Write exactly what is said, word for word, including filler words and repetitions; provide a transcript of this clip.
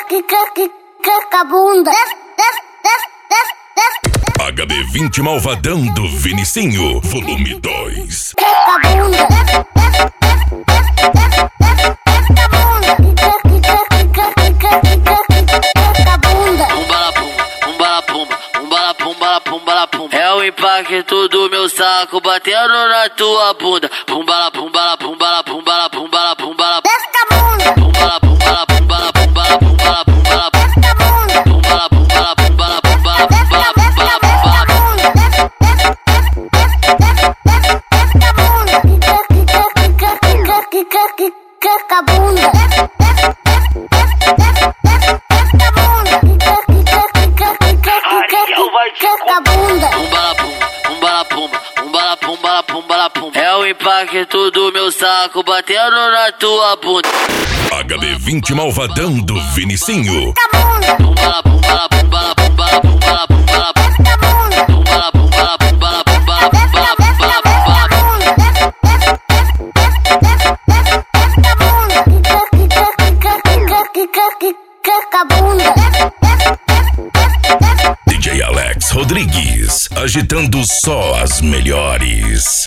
quica, quica, bunda. H B vinte Malvadão do Vinicinho, volume dois. Quica, bunda. É o impacto do meu saco batendo na tua bunda. Pumbala, pumbala, pumbala, pumbala, pumbala, pumbala. Desce a bunda. Pumbala, pumbala, pumbala, pumbala, pumbala, pumbala. Desce a bunda. Pumbala, pumbala, pumbala, pumbala, pumbala, pumbala, pumbala. Desce a bunda. Quica, quica, quica, quica, bunda. É o impacto do meu saco batendo na tua bunda. H B vinte Malvadão do Vinicinho. Pumbala, pumbala, pumbala, pumbala, pumbala, pumbala. Pumbala, pumbala, pumbala, pumbala, pumbala, pumbala, pumbala. D J Alex Rodrigues, agitando só as melhores.